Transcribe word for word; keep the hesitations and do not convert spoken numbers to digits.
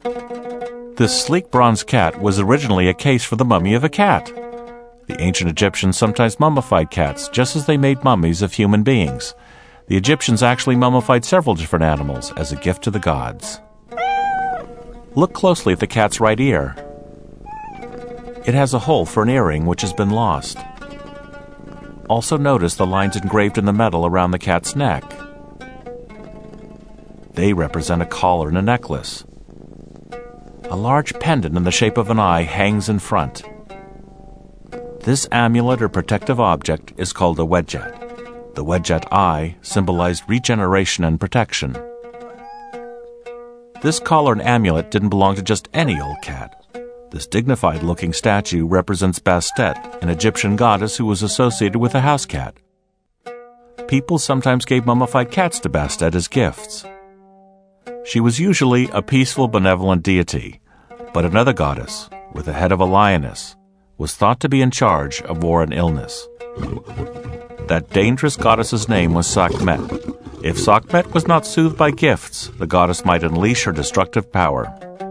This sleek bronze cat was originally a case for the mummy of a cat. The ancient Egyptians sometimes mummified cats, just as they made mummies of human beings. The Egyptians actually mummified several different animals as a gift to the gods. Look closely at the cat's right ear. It has a hole for an earring which has been lost. Also notice the lines engraved in the metal around the cat's neck. They represent a collar and a necklace. A large pendant in the shape of an eye hangs in front. This amulet or protective object is called a wedjet. The wedjet eye symbolized regeneration and protection. This collar and amulet didn't belong to just any old cat. This dignified-looking statue represents Bastet, an Egyptian goddess who was associated with a house cat. People sometimes gave mummified cats to Bastet as gifts. She was usually a peaceful, benevolent deity, but another goddess, with the head of a lioness, was thought to be in charge of war and illness. That dangerous goddess's name was Sekhmet. If Sekhmet was not soothed by gifts, the goddess might unleash her destructive power.